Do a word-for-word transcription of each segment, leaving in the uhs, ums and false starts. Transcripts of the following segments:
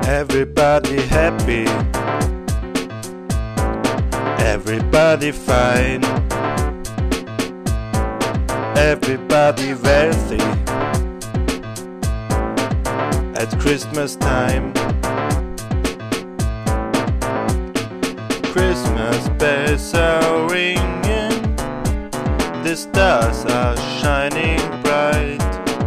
Everybody happy, everybody fine, everybody wealthy at Christmas time. Christmas bells are ringing, the stars are shining bright.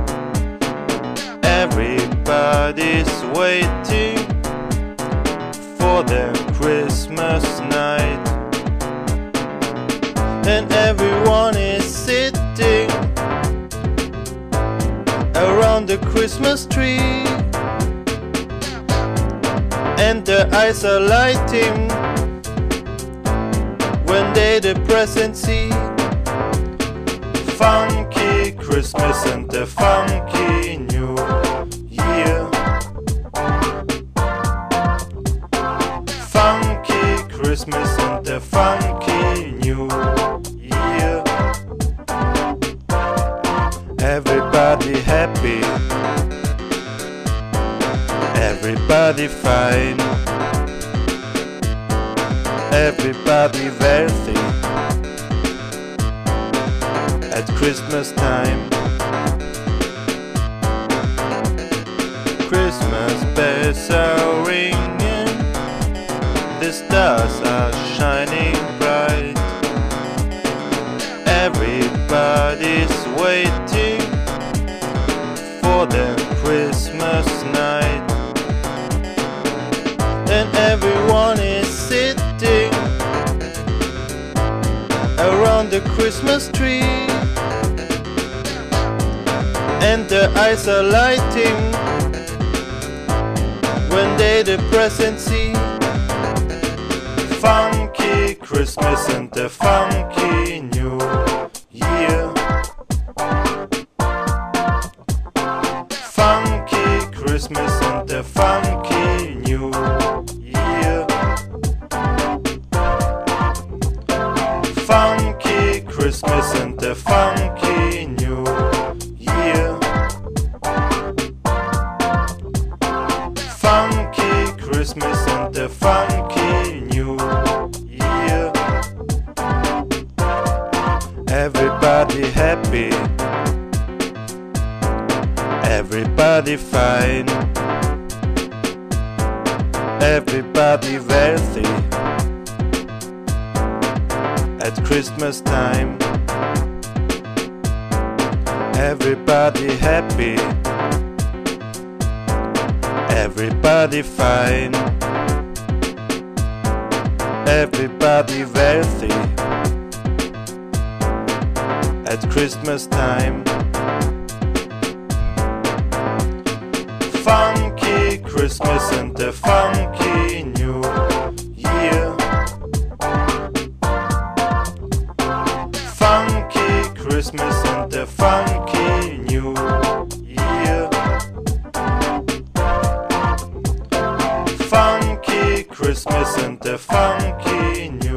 Everybody's waiting for the Christmas night, and everyone is sitting around the Christmas tree, and their eyes are lighting when they the present see. Funky Christmas and the funky New Year. Funky Christmas and the funky New Year. Everybody happy, everybody fine, everybody wealthy at Christmas time. Christmas bells are ringing, the stars are shining bright. Everybody's waiting for the Christmas night, and everyone is sitting around the Christmas tree, and their eyes are lighting when they the present see. Funky Christmas and the funky New Year. Funky Christmas and the funky New Year. Funky Christmas and the funky New Year. Funky Christmas and the funky New Year. Everybody happy, everybody fine, everybody wealthy at Christmas time. Everybody happy, everybody fine, everybody wealthy at Christmas time. Funky Christmas and the funky New Year. Funky Christmas and the funky New Year. Funky Christmas and the funky New Year.